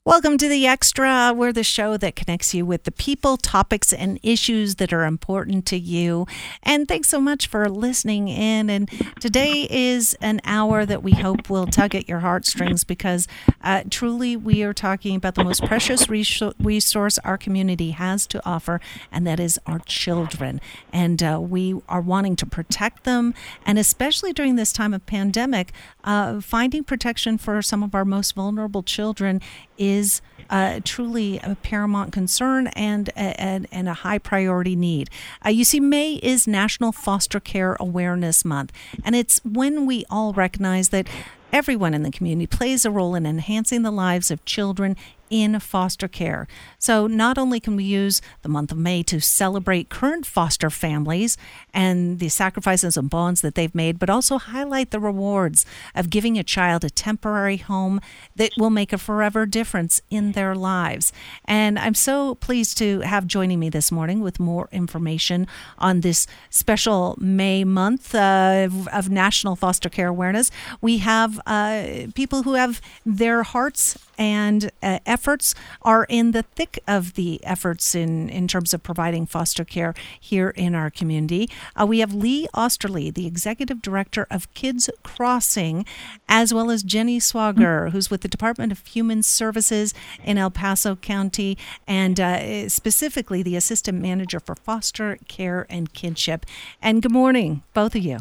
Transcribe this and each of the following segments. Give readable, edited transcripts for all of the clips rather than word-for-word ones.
Welcome to The Extra. We're the show that connects you with the people, topics, and issues that are important to you. And thanks so much for listening in. And today is an hour that we hope will tug at your heartstrings because truly we are talking about the most precious resource our community has to offer, and that is our children. And we are wanting to protect them. And especially during this time of pandemic, finding protection for some of our most vulnerable children is truly a paramount concern and a high priority need. You see, May is National Foster Care Awareness Month, and it's when we all recognize that everyone in the community plays a role in enhancing the lives of children in foster care. So not only can we use the month of May to celebrate current foster families and the sacrifices and bonds that they've made, but also highlight the rewards of giving a child a temporary home that will make a forever difference in their lives. And I'm so pleased to have joining me this morning with more information on this special May month of National Foster Care Awareness. We have people who have their hearts and efforts are in the thick of the efforts in terms of providing foster care here in our community. We have Lee Osterly, the Executive Director of Kids Crossing, as well as Jenny Swager, who's with the Department of Human Services in El Paso County, and specifically the Assistant Manager for Foster Care and Kinship. And good morning, both of you.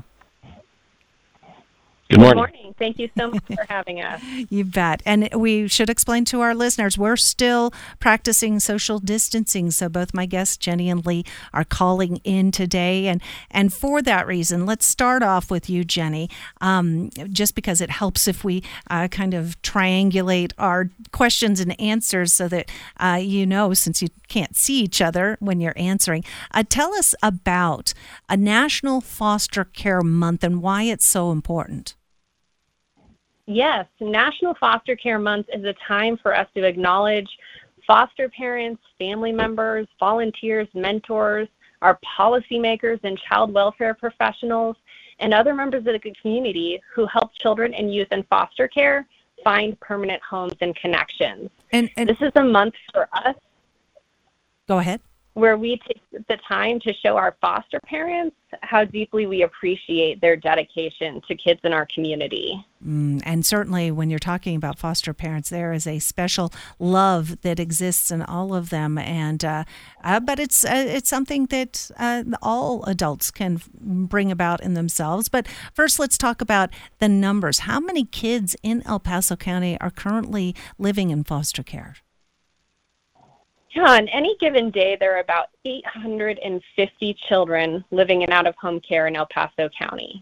Good morning. Good morning. Thank you so much for having us. You bet. And we should explain to our listeners, we're still practicing social distancing. So both my guests, Jenny and Lee, are calling in today. And for that reason, let's start off with you, Jenny, just because it helps if we kind of triangulate our questions and answers so that, since you can't see each other when you're answering. Tell us about a National Foster Care Month and why it's so important. Yes, National Foster Care Month is a time for us to acknowledge foster parents, family members, volunteers, mentors, our policymakers and child welfare professionals, and other members of the community who help children and youth in foster care find permanent homes and connections. And this is a month for us. Go ahead. Where we take the time to show our foster parents how deeply we appreciate their dedication to kids in our community. And certainly when you're talking about foster parents, there is a special love that exists in all of them. And but it's something that all adults can bring about in themselves. But first, let's talk about the numbers. How many kids in El Paso County are currently living in foster care? Yeah, on any given day, there are about 850 children living in out-of-home care in El Paso County.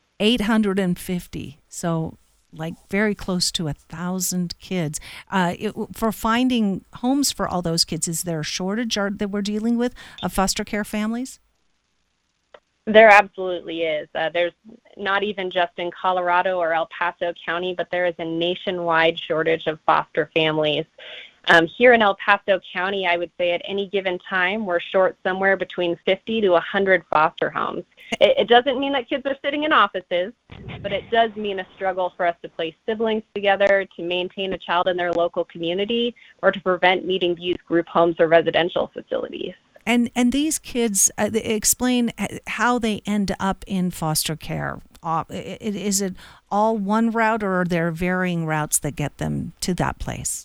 850. So like very close to 1,000 kids. For finding homes for all those kids, is there a shortage that we're dealing with of foster care families? There absolutely is. There's not even just in Colorado or El Paso County, but there is a nationwide shortage of foster families. Here in El Paso County, I would say at any given time, we're short somewhere between 50 to 100 foster homes. It doesn't mean that kids are sitting in offices, but it does mean a struggle for us to place siblings together, to maintain a child in their local community, or to prevent needing to use group homes or residential facilities. And these kids, explain how they end up in foster care. Is it all one route, or are there varying routes that get them to that place?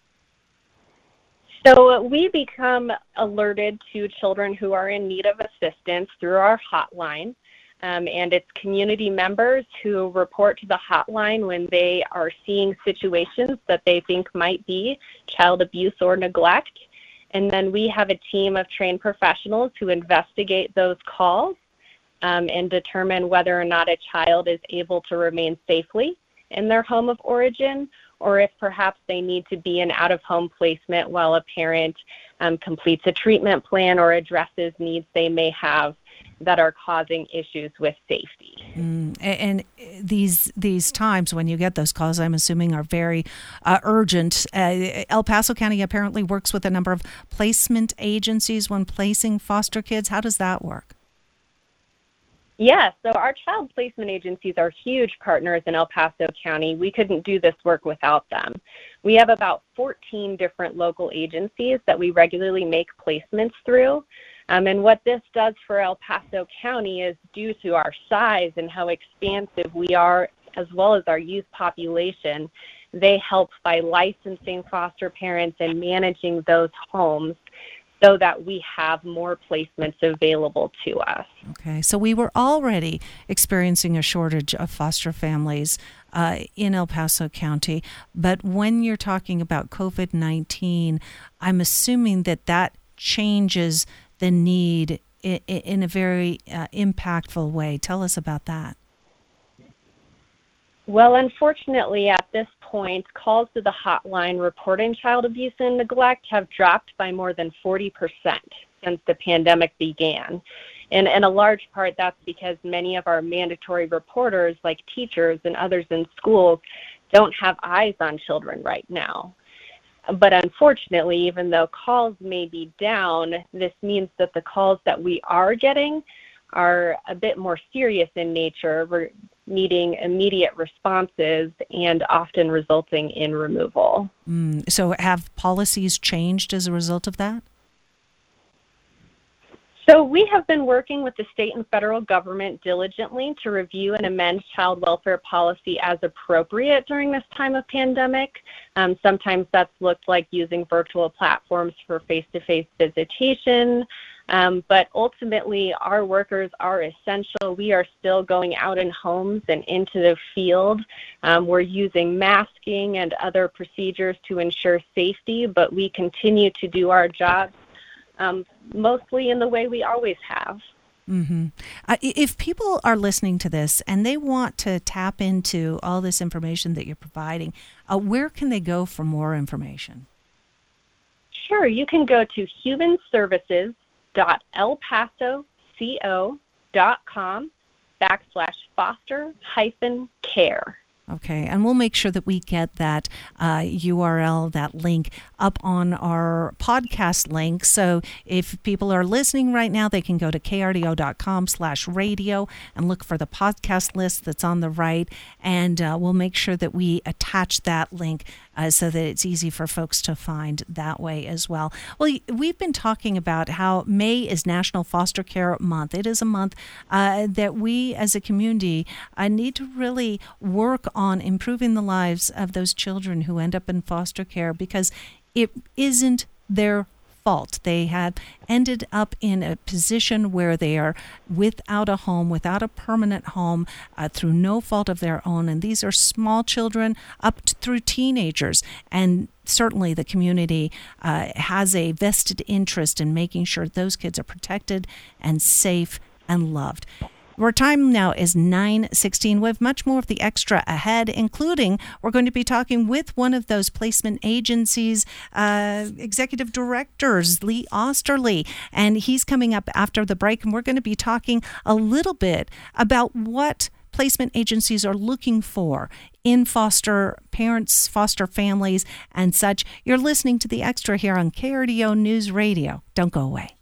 So we become alerted to children who are in need of assistance through our hotline, and it's community members who report to the hotline when they are seeing situations that they think might be child abuse or neglect. And then we have a team of trained professionals who investigate those calls and determine whether or not a child is able to remain safely in their home of origin, or if perhaps they need to be in out-of-home placement while a parent completes a treatment plan or addresses needs they may have that are causing issues with safety. And these times when you get those calls, I'm assuming, are very urgent. El Paso County apparently works with a number of placement agencies when placing foster kids. How does that work? Yeah, so our child placement agencies are huge partners in El Paso County. We couldn't do this work without them. We have about 14 different local agencies that we regularly make placements through. And what this does for El Paso County is, due to our size and how expansive we are, as well as our youth population, they help by licensing foster parents and managing those homes so that we have more placements available to us. Okay, so we were already experiencing a shortage of foster families in El Paso County, but when you're talking about COVID-19, I'm assuming that changes the need in a very impactful way. Tell us about that. Well, unfortunately, at this point, calls to the hotline reporting child abuse and neglect have dropped by more than 40% since the pandemic began. And a large part, that's because many of our mandatory reporters, like teachers and others in schools, don't have eyes on children right now. But unfortunately, even though calls may be down, this means that the calls that we are getting are a bit more serious in nature. We're needing immediate responses and often resulting in removal. So have policies changed as a result of that? So we have been working with the state and federal government diligently to review and amend child welfare policy as appropriate during this time of pandemic. Sometimes that's looked like using virtual platforms for face-to-face visitation. But ultimately, our workers are essential. We are still going out in homes and into the field. We're using masking and other procedures to ensure safety, but we continue to do our jobs mostly in the way we always have. Mm-hmm. If people are listening to this and they want to tap into all this information that you're providing, where can they go for more information? Sure, you can go to humanservices.elpaso.com/foster-care. Okay, and we'll make sure that we get that URL, that link, up on our podcast link. So if people are listening right now, they can go to krdo.com/radio and look for the podcast list that's on the right. And we'll make sure that we attach that link so that it's easy for folks to find that way as well. Well, we've been talking about how May is National Foster Care Month. It is a month that we as a community need to really work on improving the lives of those children who end up in foster care, because it isn't their fault. They had ended up in a position where they are without a home, without a permanent home, through no fault of their own. And these are small children up through teenagers. And certainly the community has a vested interest in making sure those kids are protected and safe and loved. Our time now is 9:16. We have much more of the extra ahead, including we're going to be talking with one of those placement agencies, executive directors, Lee Osterly, and he's coming up after the break, and we're going to be talking a little bit about what placement agencies are looking for in foster parents, foster families, and such. You're listening to The Extra here on KRDO News Radio. Don't go away.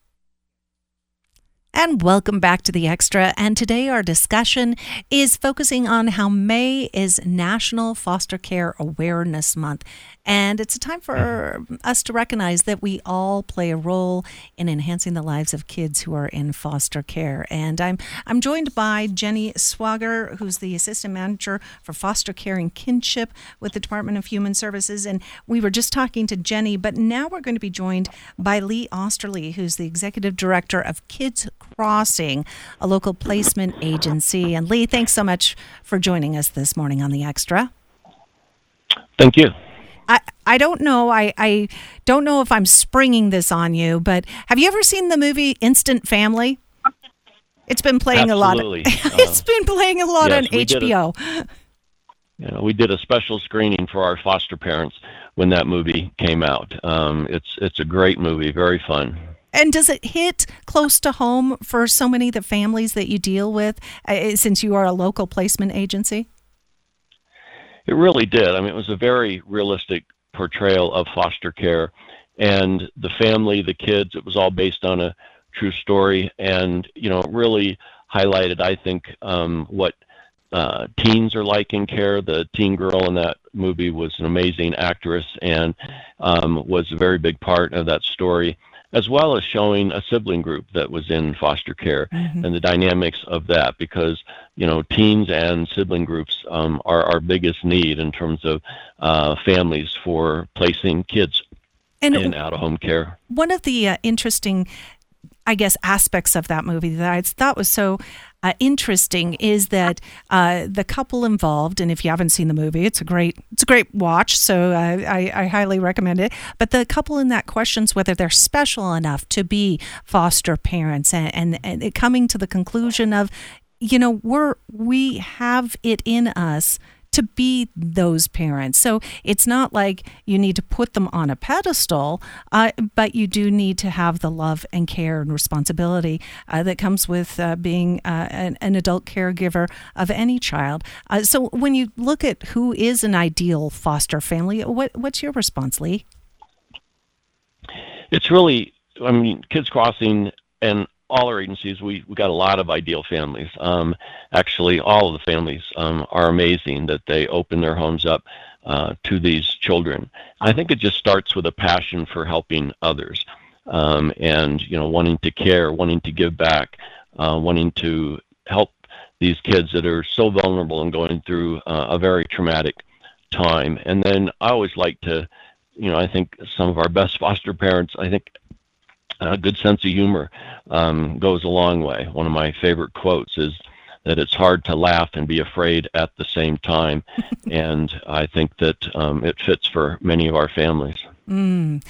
And welcome back to The Extra. And today our discussion is focusing on how May is National Foster Care Awareness Month. And it's a time for us to recognize that we all play a role in enhancing the lives of kids who are in foster care. And I'm joined by Jenny Swager, who's the Assistant Manager for Foster Care and Kinship with the Department of Human Services. And we were just talking to Jenny, but now we're going to be joined by Lee Osterly, who's the Executive Director of Kids Crossing, a local placement agency. And Lee, thanks so much for joining us this morning on The Extra. Thank you. I don't know. I don't know if I'm springing this on you, but have you ever seen the movie Instant Family? It's been playing Absolutely. a lot. It's been playing a lot on HBO. We did a special screening for our foster parents when that movie came out. It's a great movie, very fun. And does it hit close to home for so many of the families that you deal with, since you are a local placement agency? It really did. I mean, it was a very realistic portrayal of foster care, and the family, the kids, it was all based on a true story, and, really highlighted, I think, what teens are like in care. The teen girl in that movie was an amazing actress and was a very big part of that story, as well as showing a sibling group that was in foster care and the dynamics of that, because teens and sibling groups are our biggest need in terms of families for placing kids in out-of-home care. One of the interesting, I guess, aspects of that movie that I thought was so interesting is that the couple involved, and if you haven't seen the movie, it's a great watch, so I highly recommend it. But the couple in that questions whether they're special enough to be foster parents, and coming to the conclusion of, we have it in us to be those parents. So it's not like you need to put them on a pedestal, but you do need to have the love and care and responsibility that comes with being an adult caregiver of any child. So when you look at who is an ideal foster family, what's your response, Lee? It's really, Kids Crossing and all our agencies, we got a lot of ideal families. Actually, all of the families are amazing that they open their homes up to these children. I think it just starts with a passion for helping others, and wanting to care, wanting to give back, wanting to help these kids that are so vulnerable and going through a very traumatic time. And then I always like to, I think some of our best foster parents, I think a good sense of humor goes a long way. One of my favorite quotes is that it's hard to laugh and be afraid at the same time. And I think that it fits for many of our families. And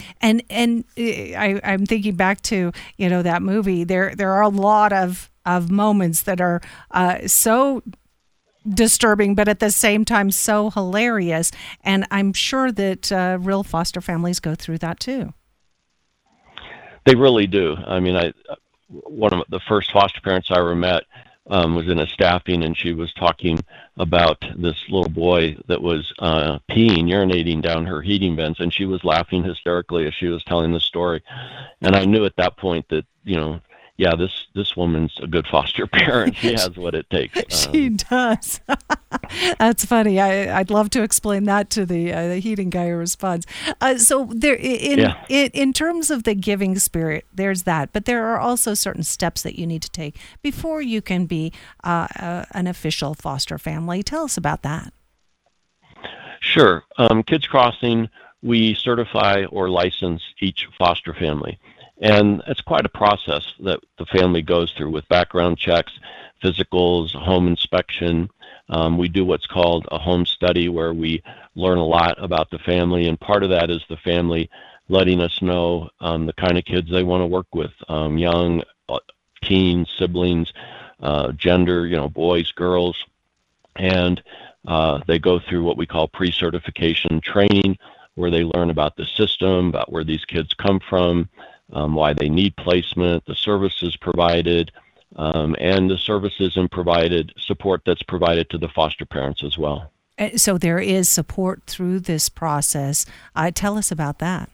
I'm thinking back to, that movie. There are a lot of moments that are so disturbing, but at the same time so hilarious. And I'm sure that real foster families go through that too. They really do. One of the first foster parents I ever met was in a staffing, and she was talking about this little boy that was urinating down her heating vents, and she was laughing hysterically as she was telling the story. And I knew at that point that, this woman's a good foster parent. She has what it takes. She does. That's funny. I'd love to explain that to the heating guy who responds. So there, in terms of the giving spirit, there's that. But there are also certain steps that you need to take before you can be an official foster family. Tell us about that. Sure. Kids Crossing, we certify or license each foster family. And it's quite a process that the family goes through with background checks, physicals, home inspection. We do what's called a home study where we learn a lot about the family, and part of that is the family letting us know the kind of kids they want to work with, young, teens, siblings, gender, boys, girls. And they go through what we call pre-certification training, where they learn about the system, about where these kids come from, why they need placement, the services provided, and the services and provided support that's provided to the foster parents as well. So there is support through this process. Tell us about that.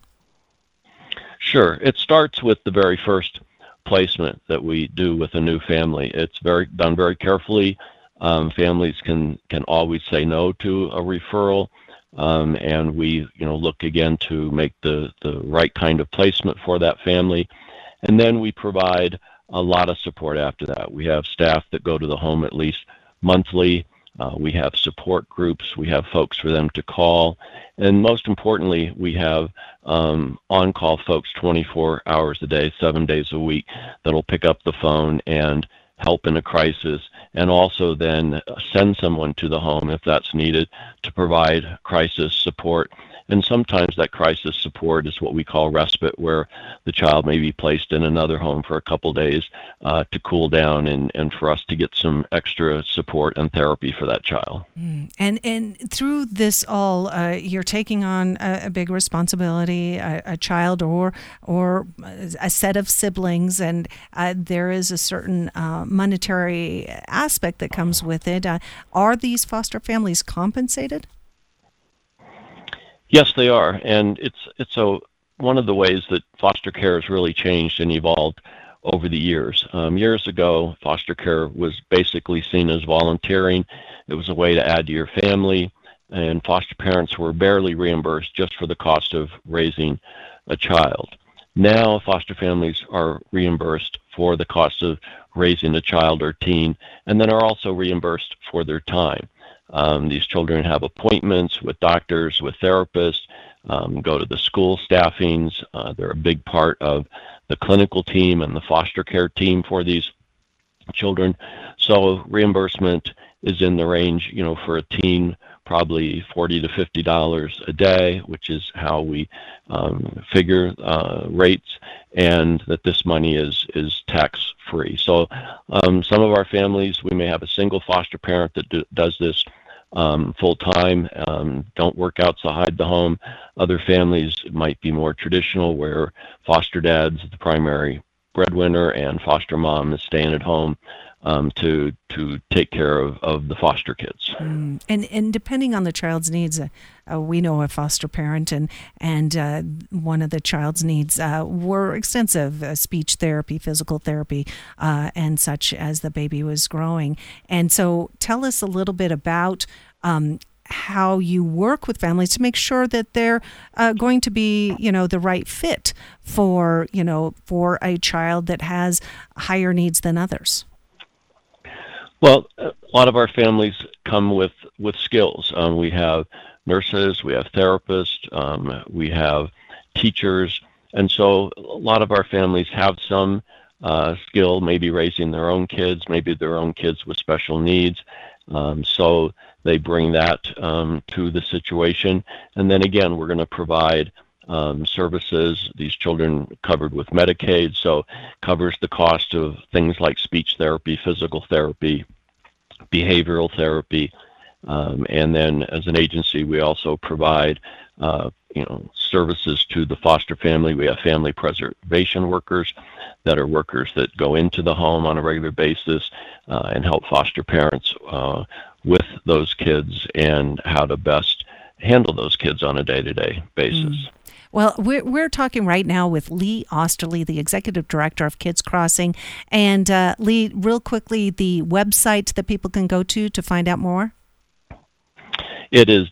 Sure. It starts with the very first placement that we do with a new family. It's done very carefully. Families can always say no to a referral. And we, look again to make the right kind of placement for that family. And then we provide a lot of support after that. We have staff that go to the home at least monthly. We have support groups. We have folks for them to call. And most importantly, we have on-call folks 24 hours a day, 7 days a week, that'll pick up the phone and help in a crisis, and also then send someone to the home if that's needed to provide crisis support. And sometimes that crisis support is what we call respite, where the child may be placed in another home for a couple days to cool down and for us to get some extra support and therapy for that child. And through this all, you're taking on a big responsibility, a child or a set of siblings, and there is a certain monetary aspect that comes with it. Are these foster families compensated? Yes, they are, and it's one of the ways that foster care has really changed and evolved over the years. Years ago, foster care was basically seen as volunteering. It was a way to add to your family, and foster parents were barely reimbursed just for the cost of raising a child. Now, foster families are reimbursed for the cost of raising a child or teen, and then are also reimbursed for their time. These children have appointments with doctors, with therapists, go to the school staffings. They're a big part of the clinical team and the foster care team for these children. So reimbursement is in the range, for a teen, probably $40 to $50 a day, which is how we figure rates, and that this money is tax-free. So some of our families, we may have a single foster parent that does this full-time, don't work outside the home. Other families might be more traditional, where foster dad's the primary breadwinner and foster mom is staying at home to take care of the foster kids. And depending on the child's needs, we know a foster parent, and one of the child's needs were extensive speech therapy, physical therapy, and such as the baby was growing. And so tell us a little bit about how you work with families to make sure that they're going to be, the right fit for a child that has higher needs than others. Well, a lot of our families come with skills. We have nurses, we have therapists, we have teachers, and so a lot of our families have some skill, maybe raising their own kids, maybe their own kids with special needs. So they bring that to the situation. And then again, we're going to provide services. These children covered with Medicaid, so covers the cost of things like speech therapy, physical therapy, behavioral therapy. And then as an agency, we also provide services to the foster family. We have family preservation workers that are workers that go into the home on a regular basis and help foster parents with those kids and how to best handle those kids on a day-to-day basis. Well, we're talking right now with Lee Osterly, the Executive Director of Kids Crossing. And Lee, real quickly, the website that people can go to find out more? It is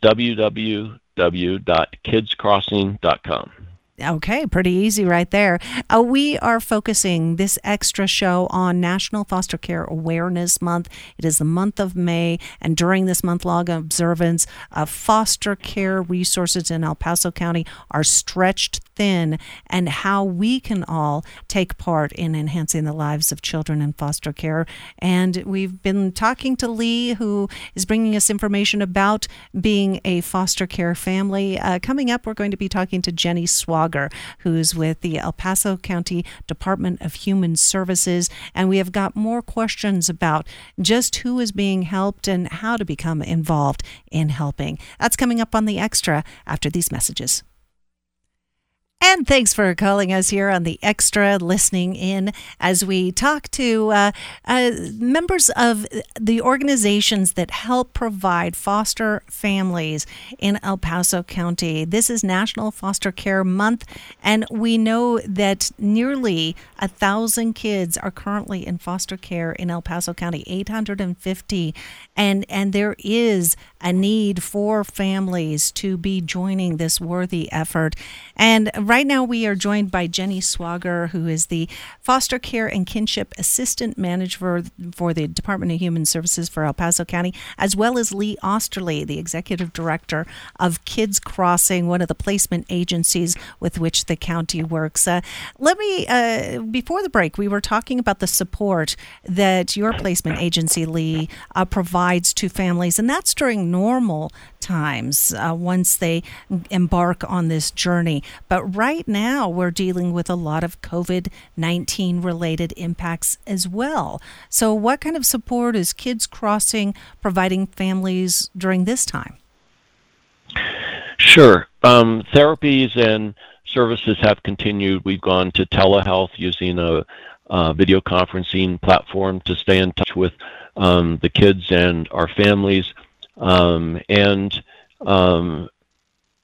www.kidscrossing.com. Okay, pretty easy right there. We are focusing this extra show on National Foster Care Awareness Month. It is the month of May, and during this month-long observance, foster care resources in El Paso County are stretched thin, and how we can all take part in enhancing the lives of children in foster care. And we've been talking to Lee, who is bringing us information about being a foster care family. Coming up, we're going to be talking to Jenny Swager, who's with the El Paso County Department of Human Services. And we have got more questions about just who is being helped and how to become involved in helping. That's coming up on The Extra after these messages. And thanks for calling us here on The Extra, listening in as we talk to members of the organizations that help provide foster families in El Paso County. This is National Foster Care Month, and we know that nearly 1,000 kids are currently in foster care in El Paso County, 850, and there is a need for families to be joining this worthy effort. And right now we are joined by Jenny Swager, who is the Foster Care and Kinship Assistant Manager for the Department of Human Services for El Paso County, as well as Lee Osterly, the Executive Director of Kids Crossing, one of the placement agencies with which the county works. Before the break, we were talking about the support that your placement agency, Lee, provides to families, and that's during normal times once they embark on this journey. But right now we're dealing with a lot of COVID-19 related impacts as well. So what kind of support is Kids Crossing providing families during this time? Sure. Therapies and services have continued. We've gone to telehealth using a video conferencing platform to stay in touch with the kids and our families. And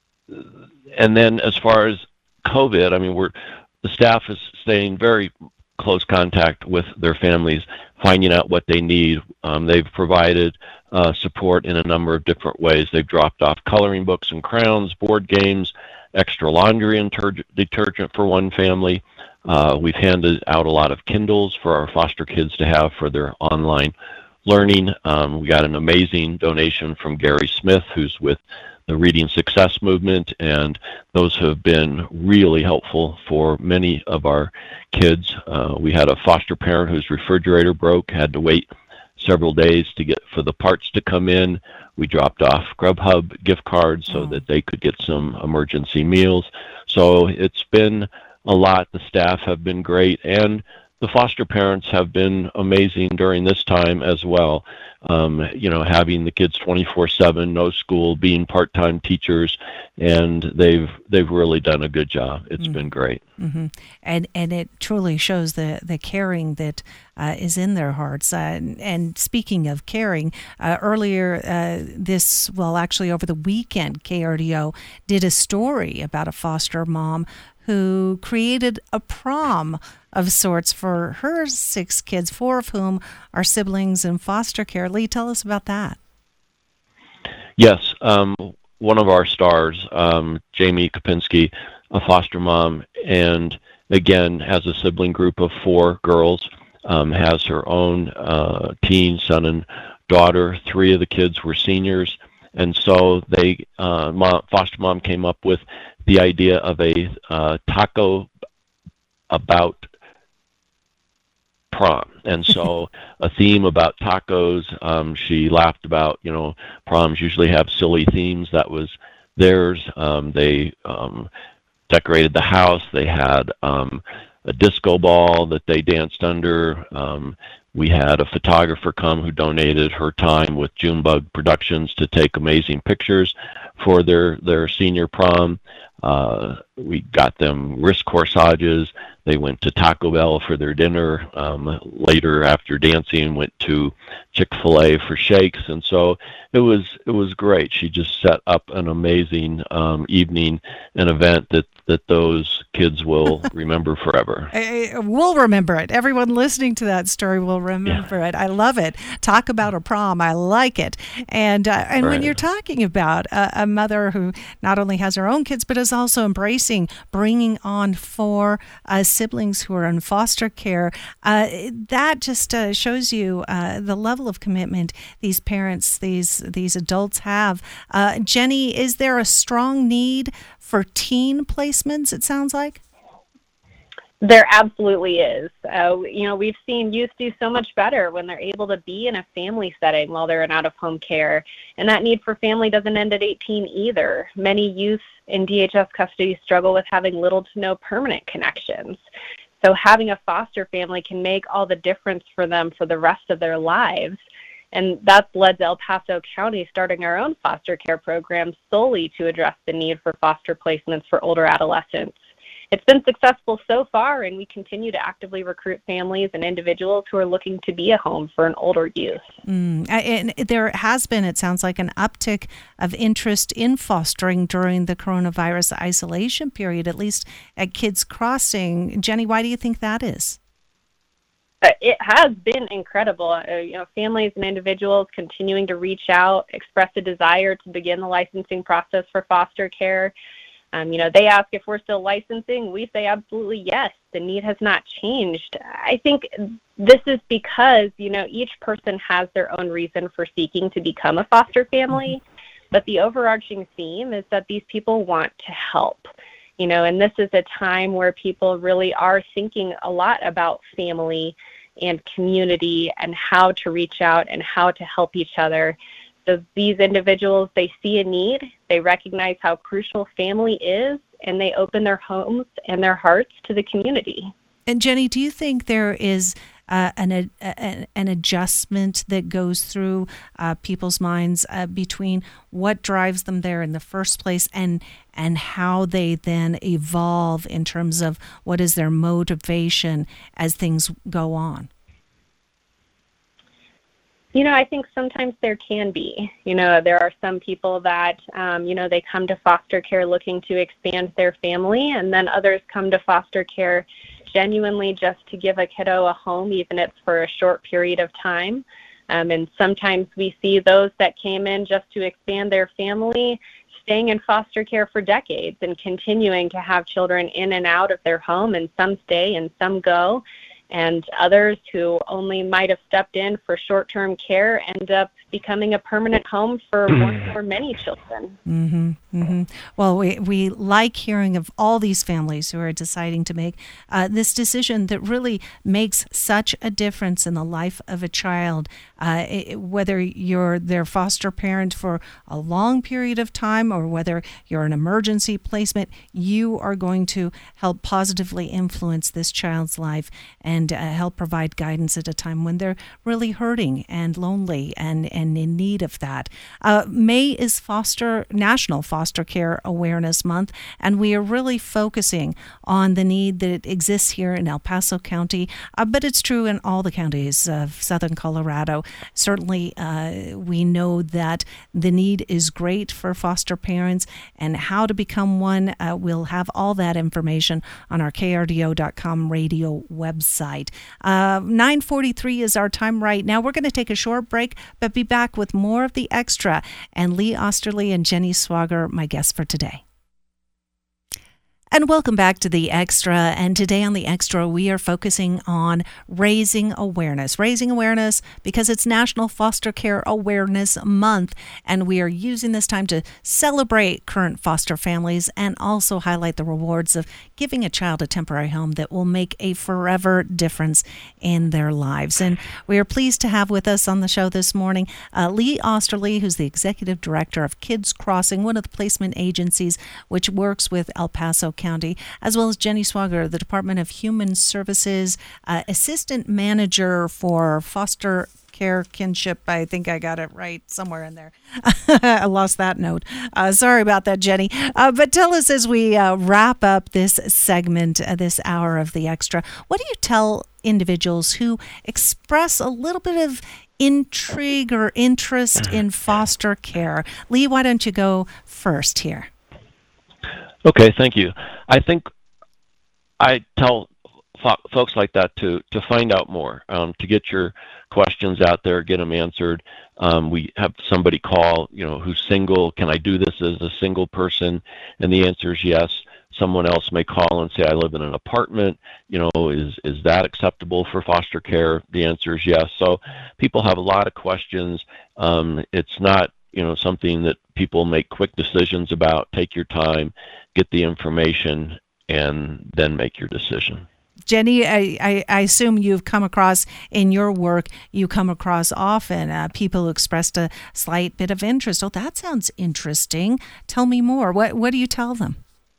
then as far as COVID, the staff is staying very close contact with their families, finding out what they need. They've provided support in a number of different ways. They've dropped off coloring books and crayons, board games, extra laundry and detergent for one family. We've handed out a lot of Kindles for our foster kids to have for their online learning. We got an amazing donation from Gary Smith, who's with the Reading Success Movement, and those have been really helpful for many of our kids. We had a foster parent whose refrigerator broke, had to wait several days to get for the parts to come in. We dropped off Grubhub gift cards so that they could get some emergency meals. So it's been a lot. The staff have been great, and the foster parents have been amazing during this time as well. Having the kids 24/7, no school, being part-time teachers, and they've really done a good job. It's been great. Mm-hmm. And it truly shows the caring that is in their hearts. And speaking of caring, earlier actually over the weekend, KRDO did a story about a foster mom who created a prom of sorts for her 6 kids, 4 of whom are siblings in foster care. Lee, tell us about that. Yes, one of our stars, Jamie Kopinski, a foster mom, and again has a sibling group of 4 girls, has her own teen son and daughter. 3 of the kids were seniors, and so foster mom came up with the idea of a taco about prom, and so a theme about tacos. She laughed about, proms usually have silly themes. That was theirs. They decorated the house. They had a disco ball that they danced under. We had a photographer come who donated her time with Junebug Productions to take amazing pictures for their senior prom. We got them wrist corsages. They went to Taco Bell for their dinner. Later, after dancing, went to Chick-fil-A for shakes, and so it was great. She just set up an amazing evening, an event that those kids will remember forever. We'll remember it. Everyone listening to that story will remember it. I love it. Talk about a prom. I like it. And right. When you're talking about a mother who not only has her own kids, but is also embracing bringing on 4 siblings who are in foster care, that just shows you the level of commitment these parents, these adults have. Jenny, is there a strong need for teen placements, it sounds like? There absolutely is. We've seen youth do so much better when they're able to be in a family setting while they're in out-of-home care. And that need for family doesn't end at 18 either. Many youth in DHS custody struggle with having little to no permanent connections. So having a foster family can make all the difference for them for the rest of their lives. And that's led to El Paso County starting our own foster care program solely to address the need for foster placements for older adolescents. It's been successful so far, and we continue to actively recruit families and individuals who are looking to be a home for an older youth. And there has been, it sounds like, an uptick of interest in fostering during the coronavirus isolation period, at least at Kids Crossing. Jenny, why do you think that is? It has been incredible. Families and individuals continuing to reach out, express a desire to begin the licensing process for foster care. They ask if we're still licensing. We say absolutely yes. The need has not changed. I think this is because, each person has their own reason for seeking to become a foster family. But the overarching theme is that these people want to help. And this is a time where people really are thinking a lot about family and community and how to reach out and how to help each other. So these individuals, they see a need, they recognize how crucial family is, and they open their homes and their hearts to the community. And Jenny, do you think there is an adjustment that goes through people's minds between what drives them there in the first place and how they then evolve in terms of what is their motivation as things go on? I think sometimes there can be. There are some people that, they come to foster care looking to expand their family, and then others come to foster care genuinely just to give a kiddo a home, even if it's for a short period of time. And sometimes we see those that came in just to expand their family, staying in foster care for decades and continuing to have children in and out of their home, and some stay and some go. And others who only might have stepped in for short-term care end up becoming a permanent home for one or many children. Mm-hmm, mm-hmm. Well, we like hearing of all these families who are deciding to make this decision that really makes such a difference in the life of a child. Whether you're their foster parent for a long period of time or whether you're an emergency placement, you are going to help positively influence this child's life and help provide guidance at a time when they're really hurting and lonely and in need of that. May is National Foster Care Awareness Month, and we are really focusing on the need that exists here in El Paso County, but it's true in all the counties of southern Colorado. Certainly, we know that the need is great for foster parents, and how to become one, we'll have all that information on our krdo.com radio website. 9:43 is our time right now. We're going to take a short break, but be back with more of the Extra, and Lee Osterly and Jenny Swager, my guests for today. And welcome back to The Extra. And today on The Extra, we are focusing on raising awareness. Raising awareness because it's National Foster Care Awareness Month. And we are using this time to celebrate current foster families and also highlight the rewards of giving a child a temporary home that will make a forever difference in their lives. And we are pleased to have with us on the show this morning Lee Osterly, who's the Executive Director of Kids Crossing, one of the placement agencies which works with El Paso County, as well as Jenny Swager, the Department of Human Services Assistant Manager for Foster Care Kinship. I think I got it right somewhere in there. I lost that note. Sorry about that, Jenny. But tell us as we wrap up this segment, this hour of The Extra, what do you tell individuals who express a little bit of intrigue or interest in foster care? Lee, why don't you go first here? Okay, thank you. I think I tell folks like that to find out more, to get your questions out there, get them answered. We have somebody call, who's single. Can I do this as a single person? And the answer is yes. Someone else may call and say, I live in an apartment. Is that acceptable for foster care? The answer is yes. So people have a lot of questions. It's not something that people make quick decisions about. Take your time, get the information, and then make your decision. Jenny, I assume you've come across in your work, you come across often people who expressed a slight bit of interest. Oh, that sounds interesting. Tell me more. What do you tell them?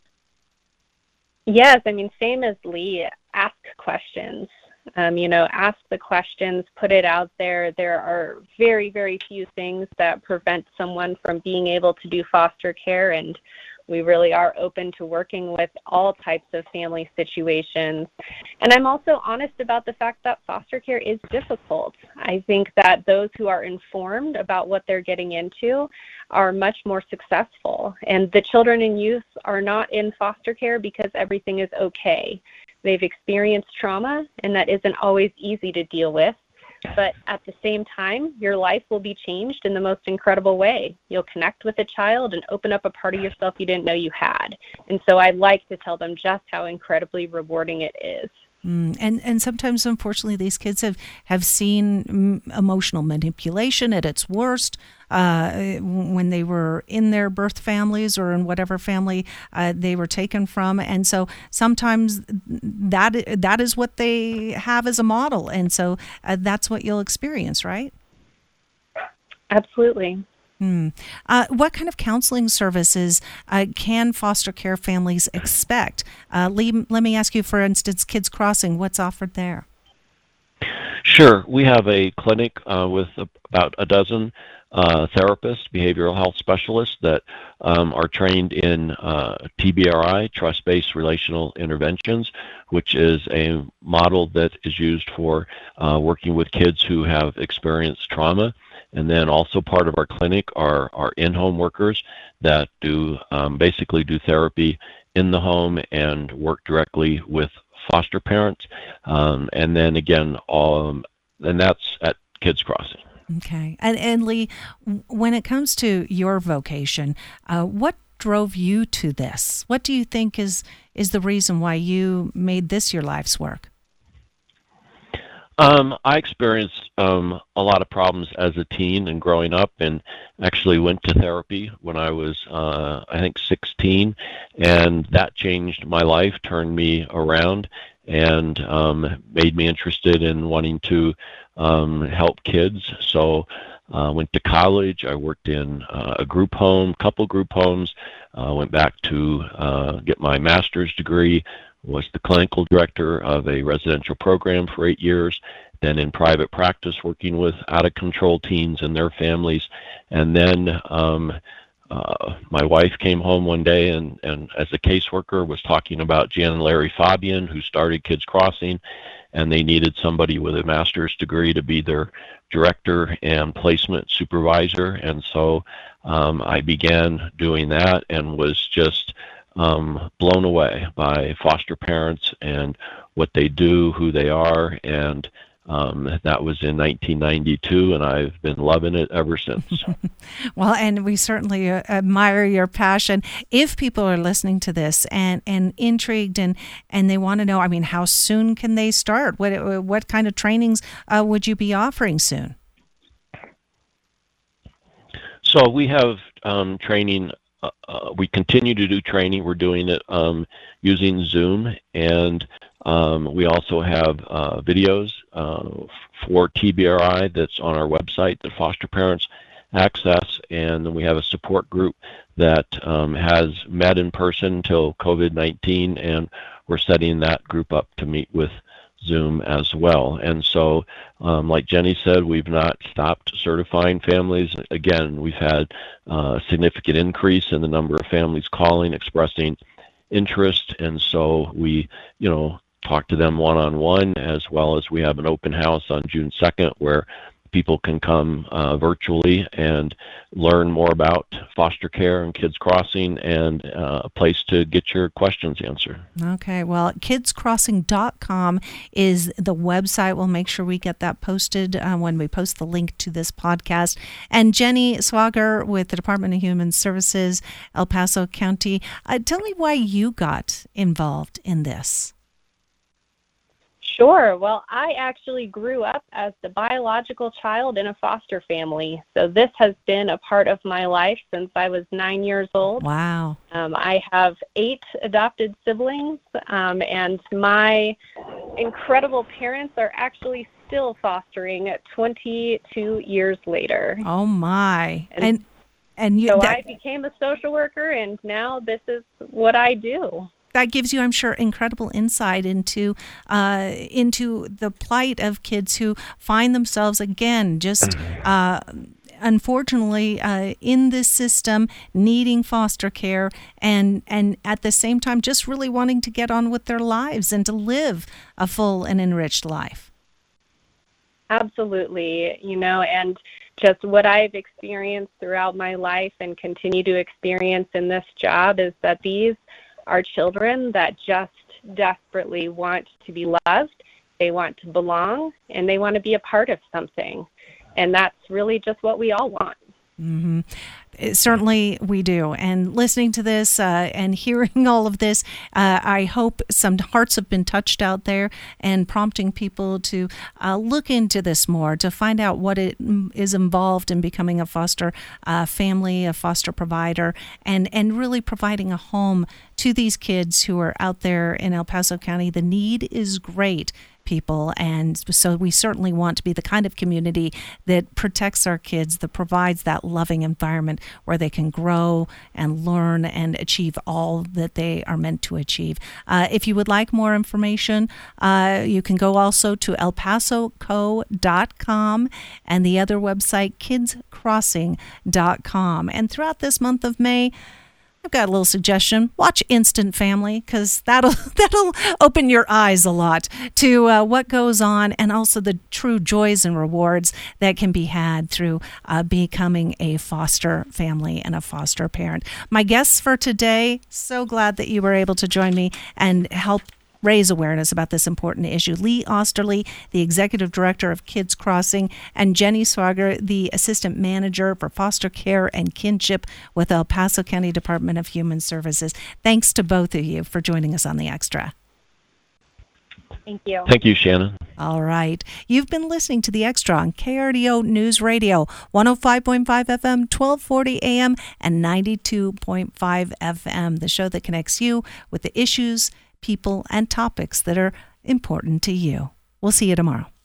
Yes, same as Lee, ask questions. Ask the questions, put it out there. There are very, very few things that prevent someone from being able to do foster care, and we really are open to working with all types of family situations. And I'm also honest about the fact that foster care is difficult. I think that those who are informed about what they're getting into are much more successful. And the children and youth are not in foster care because everything is okay. They've experienced trauma, and that isn't always easy to deal with. But at the same time, your life will be changed in the most incredible way. You'll connect with a child and open up a part of yourself you didn't know you had. And so I like to tell them just how incredibly rewarding it is. And sometimes, unfortunately, these kids have seen emotional manipulation at its worst when they were in their birth families or in whatever family they were taken from. And so sometimes that is what they have as a model. And so that's what you'll experience, right? Absolutely. What kind of counseling services can foster care families expect? Lee, let me ask you, for instance, Kids Crossing, what's offered there? Sure. We have a clinic with about a dozen therapists, behavioral health specialists that are trained in TBRI, trust-based relational interventions, which is a model that is used for working with kids who have experienced trauma. And then also part of our clinic are our in-home workers that basically do therapy in the home and work directly with foster parents, and then again, and that's at Kids Crossing. Okay. And Lee, when it comes to your vocation, what drove you to this? What do you think is the reason why you made this your life's work? I experienced a lot of problems as a teen and growing up, and actually went to therapy when I was, I think, 16, and that changed my life, turned me around, and made me interested in wanting to help kids. So I went to college. I worked in a group home, couple group homes, went back to get my master's degree, was the clinical director of a residential program for 8 years, then in private practice working with out-of-control teens and their families. And then my wife came home one day and as a caseworker was talking about Jan and Larry Fabian, who started Kids Crossing, and they needed somebody with a master's degree to be their director and placement supervisor. And so I began doing that and was just blown away by foster parents and what they do, who they are, and that was in 1992, and I've been loving it ever since. Well, and we certainly admire your passion. If people are listening to this and intrigued and they want to know, I mean, how soon can they start? What kind of trainings would you be offering soon? So we have training. We continue to do training. We're doing it using Zoom, and we also have videos for TBRI that's on our website that foster parents access, and then we have a support group that has met in person until COVID-19, and we're setting that group up to meet with Zoom as well. And so, like Jenny said, we've not stopped certifying families. Again, we've had a significant increase in the number of families calling, expressing interest, and so we, talk to them one-on-one, as well as we have an open house on June 2nd where people can come virtually and learn more about foster care and Kids Crossing, and a place to get your questions answered. Okay, well, kidscrossing.com is the website. We'll make sure we get that posted when we post the link to this podcast. And Jenny Swager with the Department of Human Services, El Paso County, tell me why you got involved in this. Sure. Well, I actually grew up as the biological child in a foster family. So this has been a part of my life since I was 9 years old. Wow. I have 8 adopted siblings, and my incredible parents are actually still fostering 22 years later. Oh, my. And so I became a social worker, and now this is what I do. That gives you, I'm sure, incredible insight into the plight of kids who find themselves, again, just unfortunately in this system, needing foster care, and at the same time just really wanting to get on with their lives and to live a full and enriched life. Absolutely, and just what I've experienced throughout my life and continue to experience in this job is that these are children that just desperately want to be loved, they want to belong, and they want to be a part of something. And that's really just what we all want. Mm-hmm. Certainly we do. And listening to this and hearing all of this, I hope some hearts have been touched out there and prompting people to look into this more, to find out what it is involved in becoming a foster family, a foster provider, and really providing a home to these kids who are out there in El Paso County. The need is great, people, and so we certainly want to be the kind of community that protects our kids, that provides that loving environment where they can grow and learn and achieve all that they are meant to achieve. If you would like more information, you can go also to elpasoco.com and the other website, kidscrossing.com. And throughout this month of May, I've got a little suggestion. Watch Instant Family, because that'll open your eyes a lot to what goes on, and also the true joys and rewards that can be had through becoming a foster family and a foster parent. My guests for today, so glad that you were able to join me and help raise awareness about this important issue. Lee Osterly, the Executive Director of Kids Crossing, and Jenny Swager, the Assistant Manager for Foster Care and Kinship with El Paso County Department of Human Services. Thanks to both of you for joining us on The Extra. Thank you. Thank you, Shannon. All right. You've been listening to The Extra on KRDO News Radio, 105.5 FM, 1240 AM, and 92.5 FM, the show that connects you with the issues, people, and topics that are important to you. We'll see you tomorrow.